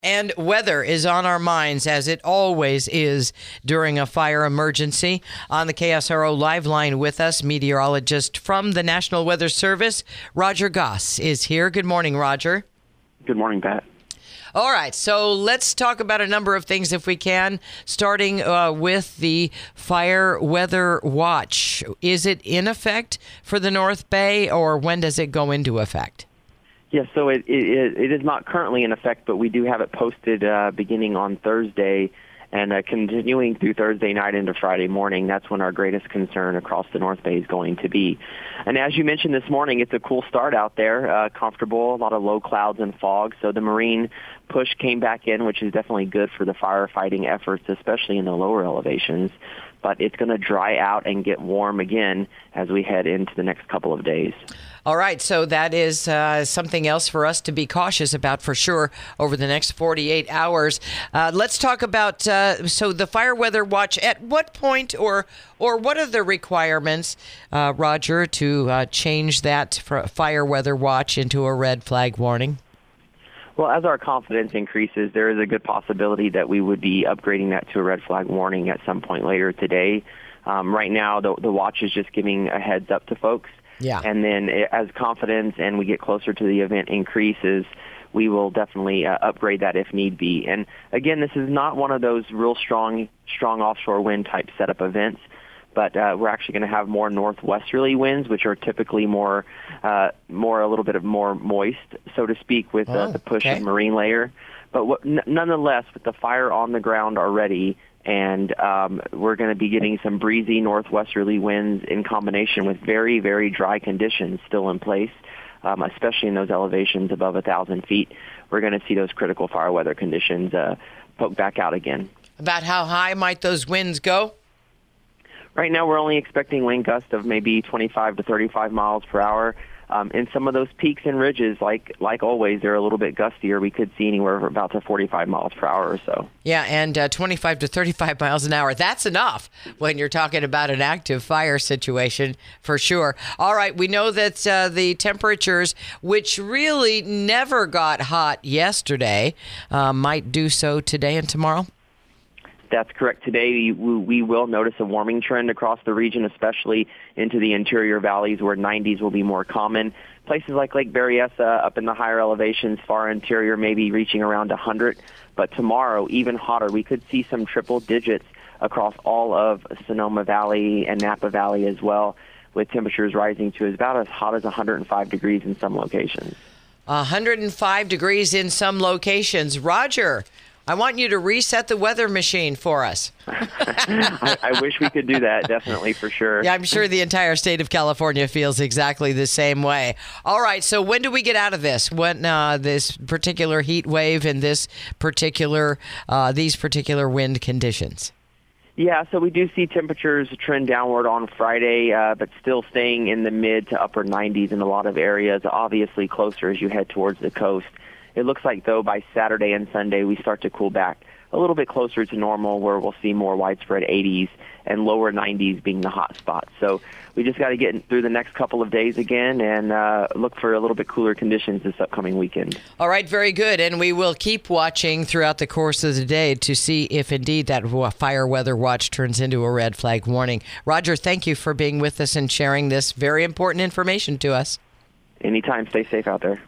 And weather is on our minds, as it always is during a fire emergency. On the KSRO Live Line with us, meteorologist from the National Weather Service, Roger Goss, is here. Good morning, Roger. Good morning, Pat. All right, so let's talk about a number of things if we can, starting with the Fire Weather Watch. Is it in effect for the North Bay, or when does it go into effect? Yes, so it is not currently in effect, but we do have it posted beginning on Thursday and continuing through Thursday night into Friday morning. That's when our greatest concern across the North Bay is going to be. And as you mentioned this morning, it's a cool start out there, comfortable, a lot of low clouds and fog. So the marine push came back in, which is definitely good for the firefighting efforts, especially in the lower elevations. But it's going to dry out and get warm again as we head into the next couple of days. All right, so that is something else for us to be cautious about for sure over the next 48 hours. Let's talk about, so the Fire Weather Watch, at what point or what are the requirements, Roger, to change that Fire Weather Watch into a red flag warning? Well, as our confidence increases, there is a good possibility that we would be upgrading that to a red flag warning at some point later today. Right now, the watch is just giving a heads up to folks. Yeah. And then as confidence and we get closer to the event increases, we will definitely upgrade that if need be. And again, this is not one of those real strong offshore wind type setup events, but we're actually going to have more northwesterly winds, which are typically more a little bit of more moist, so to speak, with the push of marine layer. But nonetheless, with the fire on the ground already, and we're going to be getting some breezy northwesterly winds in combination with very, very dry conditions still in place, especially in those elevations above 1,000 feet. We're going to see those critical fire weather conditions poke back out again. About how high might those winds go? Right now, we're only expecting wind gusts of maybe 25 to 35 miles per hour. In some of those peaks and ridges, like always, they're a little bit gustier. We could see anywhere from about to 45 miles per hour or so. Yeah, and 25 to 35 miles an hour. That's enough when you're talking about an active fire situation, for sure. All right, we know that the temperatures, which really never got hot yesterday, might do so today and tomorrow. That's correct. Today, we will notice a warming trend across the region, especially into the interior valleys where 90s will be more common. Places like Lake Berryessa up in the higher elevations, far interior, maybe reaching around 100. But tomorrow, even hotter. We could see some triple digits across all of Sonoma Valley and Napa Valley as well, with temperatures rising to about as hot as 105 degrees in some locations. 105 degrees in some locations. Roger, I want you to reset the weather machine for us. I wish we could do that, definitely, for sure. Yeah, I'm sure the entire state of California feels exactly the same way. All right, so when do we get out of this? When this particular heat wave and these particular wind conditions? Yeah, so we do see temperatures trend downward on Friday, but still staying in the mid to upper 90s in a lot of areas, obviously closer as you head towards the coast. It looks like, though, by Saturday and Sunday, we start to cool back a little bit closer to normal, where we'll see more widespread 80s and lower 90s being the hot spot. So we just got to get through the next couple of days again and look for a little bit cooler conditions this upcoming weekend. All right, very good. And we will keep watching throughout the course of the day to see if indeed that fire weather watch turns into a red flag warning. Roger, thank you for being with us and sharing this very important information to us. Anytime. Stay safe out there.